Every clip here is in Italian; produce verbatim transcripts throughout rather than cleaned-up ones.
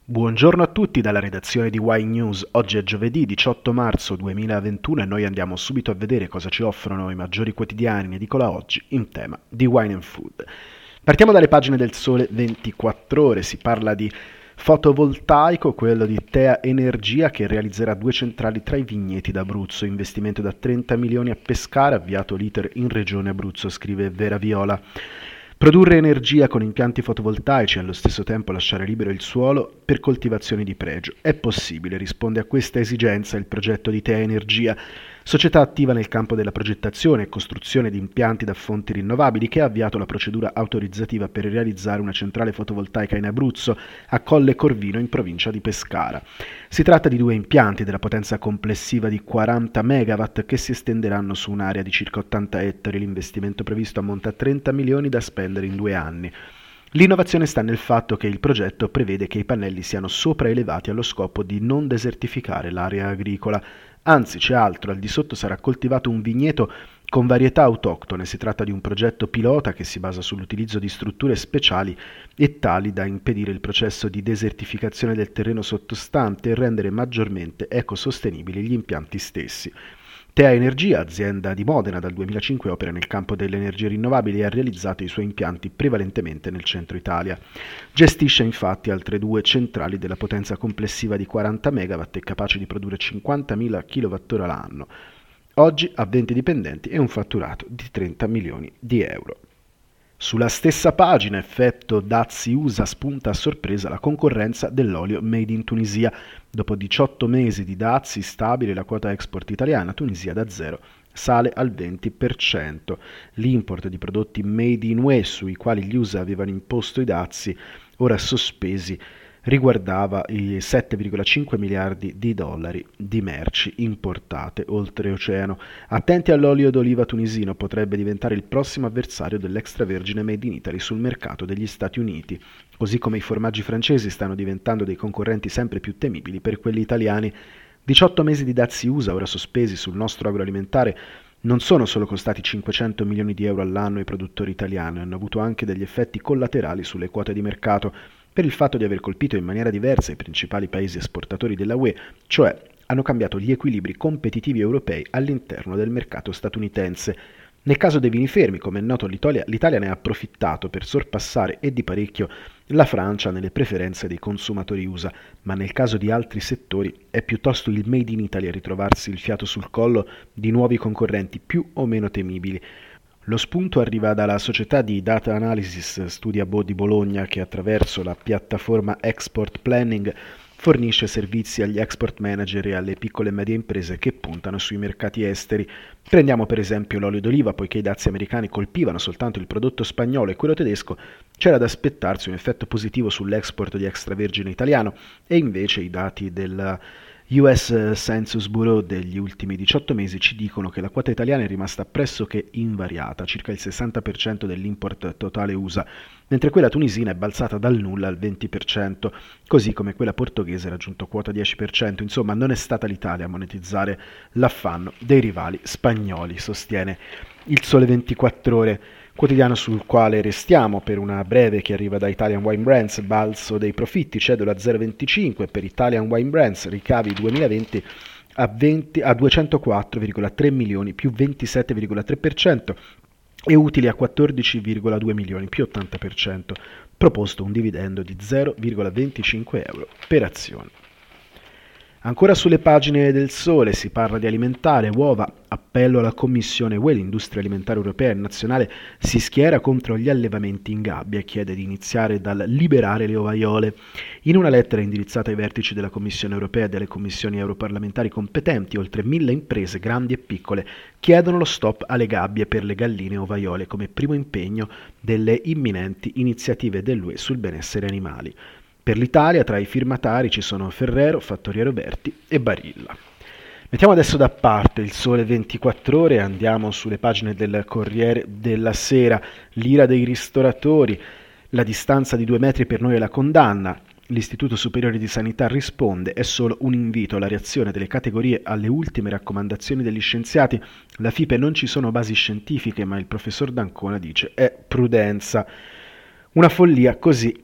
Buongiorno a tutti dalla redazione di Wine News. Oggi è giovedì diciotto marzo duemilaventuno e noi andiamo subito a vedere cosa ci offrono i maggiori quotidiani in edicola oggi in tema di wine and food. Partiamo dalle pagine del Sole ventiquattro Ore, si parla di fotovoltaico, quello di Tea Energia che realizzerà due centrali tra i vigneti d'Abruzzo, investimento da trenta milioni a Pescara, avviato l'iter in regione Abruzzo, scrive Vera Viola. Produrre energia con impianti fotovoltaici e allo stesso tempo lasciare libero il suolo per coltivazioni di pregio. È possibile, risponde a questa esigenza il progetto di Tea Energia, società attiva nel campo della progettazione e costruzione di impianti da fonti rinnovabili che ha avviato la procedura autorizzativa per realizzare una centrale fotovoltaica in Abruzzo, a Colle Corvino in provincia di Pescara. Si tratta di due impianti della potenza complessiva di quaranta megawatt che si estenderanno su un'area di circa ottanta ettari. L'investimento previsto ammonta a trenta milioni da spendere in due anni. L'innovazione sta nel fatto che il progetto prevede che i pannelli siano sopraelevati allo scopo di non desertificare l'area agricola. Anzi, c'è altro, al di sotto sarà coltivato un vigneto con varietà autoctone. Si tratta di un progetto pilota che si basa sull'utilizzo di strutture speciali e tali da impedire il processo di desertificazione del terreno sottostante e rendere maggiormente ecosostenibili gli impianti stessi. Tea Energia, azienda di Modena, dal duemilacinque opera nel campo delle energie rinnovabili e ha realizzato i suoi impianti prevalentemente nel centro Italia. Gestisce infatti altre due centrali della potenza complessiva di quaranta megawatt e capaci di produrre cinquantamila chilowattora l'anno. Oggi ha venti dipendenti e un fatturato di trenta milioni di euro. Sulla stessa pagina, effetto dazi U S A, spunta a sorpresa la concorrenza dell'olio made in Tunisia. Dopo diciotto mesi di dazi stabile, la quota export italiana Tunisia da zero sale al venti per cento. L'import di prodotti made in U E sui quali gli U S A avevano imposto i dazi, ora sospesi, riguardava i sette virgola cinque miliardi di dollari di merci importate oltreoceano. Attenti all'olio d'oliva tunisino, potrebbe diventare il prossimo avversario dell'extravergine made in Italy sul mercato degli Stati Uniti, così come i formaggi francesi stanno diventando dei concorrenti sempre più temibili per quelli italiani. diciotto mesi di dazi U S A ora sospesi sul nostro agroalimentare non sono solo costati cinquecento milioni di euro all'anno ai produttori italiani, hanno avuto anche degli effetti collaterali sulle quote di mercato, per il fatto di aver colpito in maniera diversa i principali paesi esportatori della U E, cioè hanno cambiato gli equilibri competitivi europei all'interno del mercato statunitense. Nel caso dei vini fermi, come è noto, l'Italia, l'Italia ne ha approfittato per sorpassare e di parecchio la Francia nelle preferenze dei consumatori U S A, ma nel caso di altri settori è piuttosto il Made in Italy a ritrovarsi il fiato sul collo di nuovi concorrenti più o meno temibili. Lo spunto arriva dalla società di data analysis Studia Bo di Bologna che attraverso la piattaforma Export Planning fornisce servizi agli export manager e alle piccole e medie imprese che puntano sui mercati esteri. Prendiamo per esempio l'olio d'oliva, poiché i dazi americani colpivano soltanto il prodotto spagnolo e quello tedesco, c'era da aspettarsi un effetto positivo sull'export di extravergine italiano e invece i dati del U S Census Bureau degli ultimi diciotto mesi ci dicono che la quota italiana è rimasta pressoché invariata, circa il sessanta per cento dell'import totale U S A, mentre quella tunisina è balzata dal nulla al venti per cento, così come quella portoghese ha raggiunto quota dieci per cento. Insomma, non è stata l'Italia a monetizzare l'affanno dei rivali spagnoli, sostiene il Sole ventiquattro Ore, quotidiano sul quale restiamo per una breve che arriva da Italian Wine Brands. Balzo dei profitti, cedola a zero virgola venticinque per Italian Wine Brands, ricavi duemilaventi a, venti, a duecentoquattro virgola tre milioni più ventisette virgola tre per cento e utili a quattordici virgola due milioni più ottanta per cento, proposto un dividendo di zero virgola venticinque euro per azione. Ancora sulle pagine del Sole si parla di alimentare, uova, appello alla Commissione U E, l'industria alimentare europea e nazionale si schiera contro gli allevamenti in gabbia e chiede di iniziare dal liberare le ovaiole. In una lettera indirizzata ai vertici della Commissione europea e delle commissioni europarlamentari competenti, oltre mille imprese, grandi e piccole, chiedono lo stop alle gabbie per le galline ovaiole come primo impegno delle imminenti iniziative dell'U E sul benessere animali. Per l'Italia tra i firmatari ci sono Ferrero, Fattoria Roberti e Barilla. Mettiamo adesso da parte il Sole ventiquattro Ore e andiamo sulle pagine del Corriere della Sera. L'ira dei ristoratori, la distanza di due metri per noi è la condanna. L'Istituto Superiore di Sanità risponde, è solo un invito alla reazione delle categorie alle ultime raccomandazioni degli scienziati. La F I P E non ci sono basi scientifiche, ma il professor D'Ancona dice è prudenza. Una follia, così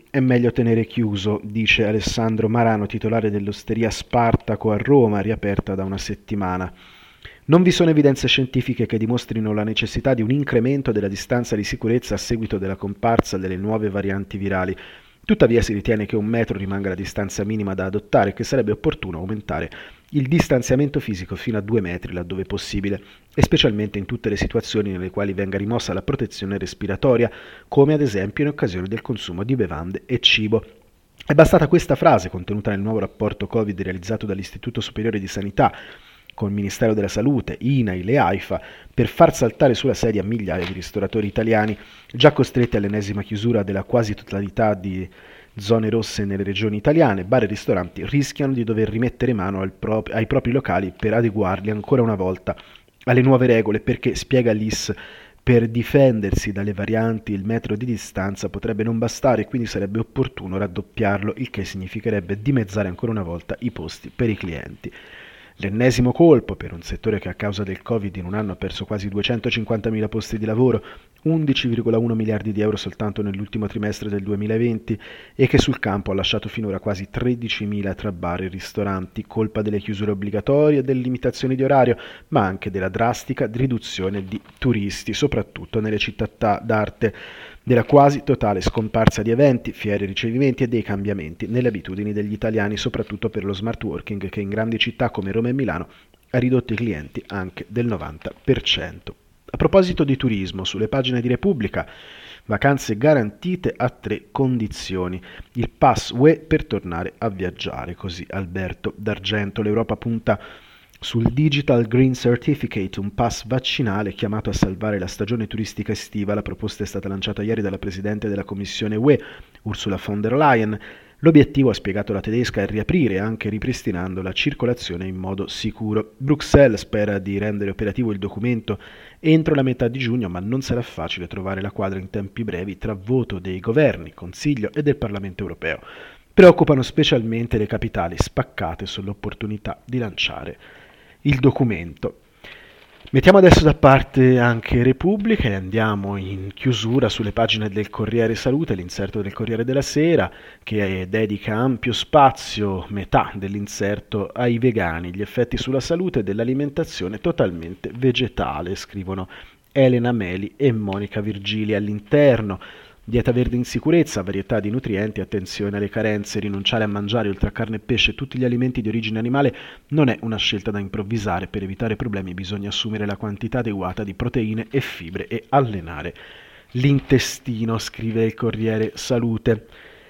è meglio tenere chiuso, dice Alessandro Marano, titolare dell'osteria Spartaco a Roma, riaperta da una settimana. Non vi sono evidenze scientifiche che dimostrino la necessità di un incremento della distanza di sicurezza a seguito della comparsa delle nuove varianti virali. Tuttavia si ritiene che un metro rimanga la distanza minima da adottare e che sarebbe opportuno aumentare il distanziamento fisico fino a due metri laddove possibile, e specialmente in tutte le situazioni nelle quali venga rimossa la protezione respiratoria, come ad esempio in occasione del consumo di bevande e cibo. È bastata questa frase, contenuta nel nuovo rapporto Covid realizzato dall'Istituto Superiore di Sanità con il Ministero della Salute, I N A I L e AIFA, per far saltare sulla sedia migliaia di ristoratori italiani, già costretti all'ennesima chiusura della quasi totalità di zone rosse nelle regioni italiane. Bar e ristoranti rischiano di dover rimettere mano al pro- ai propri locali per adeguarli ancora una volta alle nuove regole, perché, spiega l'I S, per difendersi dalle varianti il metro di distanza potrebbe non bastare e quindi sarebbe opportuno raddoppiarlo, il che significherebbe dimezzare ancora una volta i posti per i clienti. L'ennesimo colpo per un settore che a causa del Covid in un anno ha perso quasi duecentocinquantamila posti di lavoro, undici virgola uno miliardi di euro soltanto nell'ultimo trimestre del duemilaventi, e che sul campo ha lasciato finora quasi tredicimila tra bar e ristoranti, colpa delle chiusure obbligatorie e delle limitazioni di orario, ma anche della drastica riduzione di turisti, soprattutto nelle città d'arte, della quasi totale scomparsa di eventi, fiere, ricevimenti e dei cambiamenti nelle abitudini degli italiani, soprattutto per lo smart working, che in grandi città come Roma e Milano ha ridotto i clienti anche del novanta per cento. A proposito di turismo, sulle pagine di Repubblica, vacanze garantite a tre condizioni. Il pass U E per tornare a viaggiare, così Alberto D'Argento. L'Europa punta sul Digital Green Certificate, un pass vaccinale chiamato a salvare la stagione turistica estiva. La proposta è stata lanciata ieri dalla Presidente della Commissione U E, Ursula von der Leyen. L'obiettivo, ha spiegato la tedesca, è riaprire anche ripristinando la circolazione in modo sicuro. Bruxelles spera di rendere operativo il documento entro la metà di giugno, ma non sarà facile trovare la quadra in tempi brevi tra voto dei governi, Consiglio e del Parlamento europeo. Preoccupano specialmente le capitali spaccate sull'opportunità di lanciare il documento. Mettiamo adesso da parte anche Repubblica e andiamo in chiusura sulle pagine del Corriere Salute, l'inserto del Corriere della Sera, che dedica ampio spazio, metà dell'inserto, ai vegani, gli effetti sulla salute dell'alimentazione totalmente vegetale, scrivono Elena Meli e Monica Virgili. All'interno: dieta verde in sicurezza, varietà di nutrienti, attenzione alle carenze, rinunciare a mangiare oltre a carne e pesce tutti gli alimenti di origine animale non è una scelta da improvvisare. Per evitare problemi bisogna assumere la quantità adeguata di proteine e fibre e allenare l'intestino, scrive il Corriere Salute.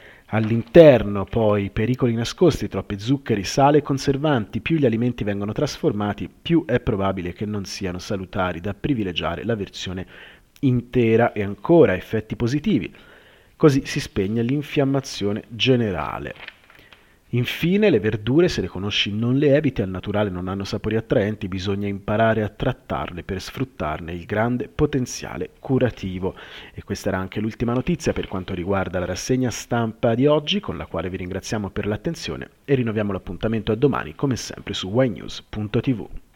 All'interno poi pericoli nascosti, troppi zuccheri, sale e conservanti. Più gli alimenti vengono trasformati, più è probabile che non siano salutari, da privilegiare la versione intera. E ancora effetti positivi, così si spegne l'infiammazione generale. Infine, le verdure, se le conosci non le eviti, al naturale non hanno sapori attraenti, bisogna imparare a trattarle per sfruttarne il grande potenziale curativo. E questa era anche l'ultima notizia per quanto riguarda la rassegna stampa di oggi, con la quale vi ringraziamo per l'attenzione e rinnoviamo l'appuntamento a domani come sempre su ynews punto tv.